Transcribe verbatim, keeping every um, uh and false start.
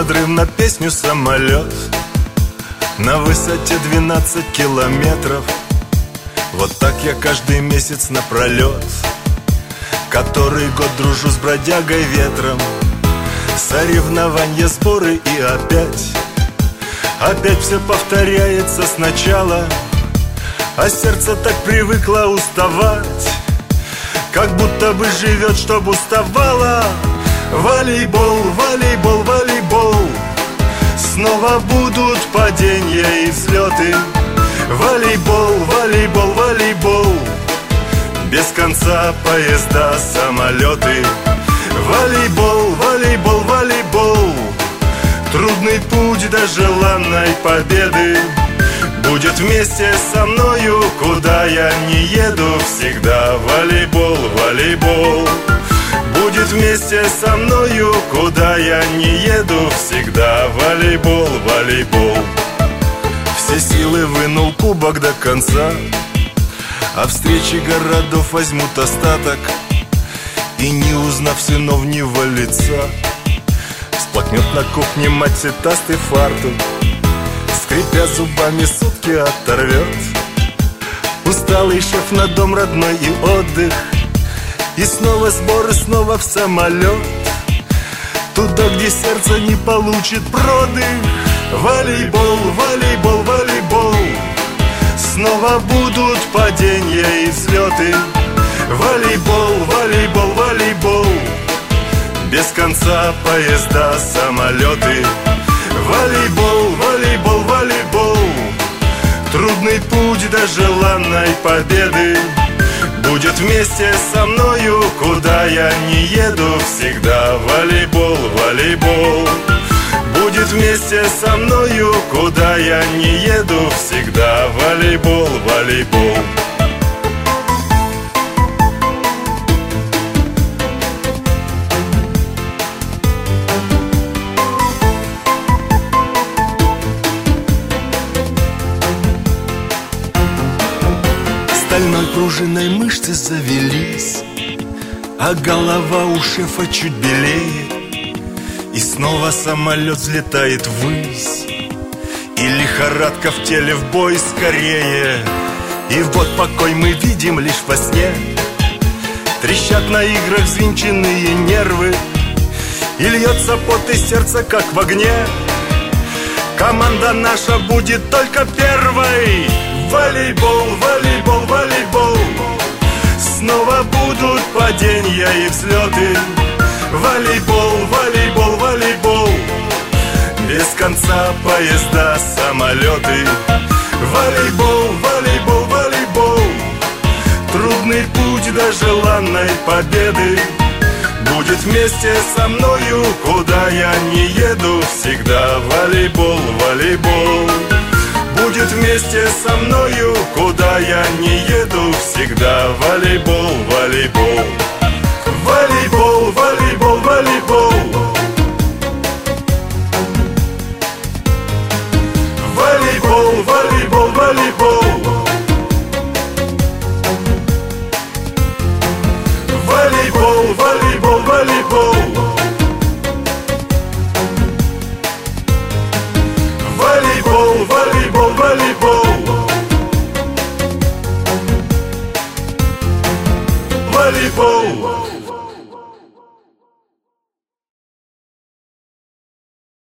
надрывно песню самолет на высоте двенадцать километров. Вот так я каждый месяц напролет, который год дружу с бродягой ветром. Соревнования, сборы и опять Опять все повторяется сначала, а сердце так привыкло уставать, как будто бы живет, чтоб уставало. Волейбол, волейбол, волейбол, снова будут падения и взлеты. Волейбол, волейбол, волейбол, без конца поезда, самолеты. Волейбол, волейбол, волейбол, трудный путь до желанной победы будет вместе со мною, куда я не еду всегда. Волейбол, волейбол, будет вместе со мною, куда я не еду всегда. Волейбол, волейбол. Все силы вынул кубок до конца, а встречи городов возьмут остаток, и не узнав сыновнего лица, всплакнет на кухне мать цветастый фартук, скрипя зубами сутки оторвет. Усталый шеф на дом родной и отдых, и снова сборы, снова в самолет, туда, где сердце не получит продых. Волейбол, волейбол, волейбол, снова будут падения и взлеты. Волейбол, волейбол, волейбол, без конца поезда, самолеты. Волейбол, волейбол, волейбол, трудный путь до желанной победы будет вместе со мною, куда я не еду всегда. Волейбол, волейбол, будет вместе со мною, куда я не еду всегда. Волейбол, волейбол. Стальной пружиной мышцы завелись, а голова у шефа чуть белее, и снова самолет взлетает ввысь, и лихорадка в теле, в бой скорее. И вот покой мы видим лишь во сне, трещат на играх взвинченные нервы, и льется пот из сердца, как в огне. Команда наша будет только первой. Волейбол, волейбол, волейбол, снова будут падения и взлеты. Волейбол, волейбол, волейбол, без конца поезда, самолеты. Волейбол, волейбол, волейбол, трудный путь до желанной победы будет вместе со мною, куда я не еду всегда. Волейбол, волейбол, будет вместе со мною, куда я не еду всегда. Волейбол, волейбол. Волейбол, волейбол, волейбол. Волейбол, волейбол, волейбол. Волейбол, волейбол, волейбол. Волейбол, волейбол, волейбол. Волейбол.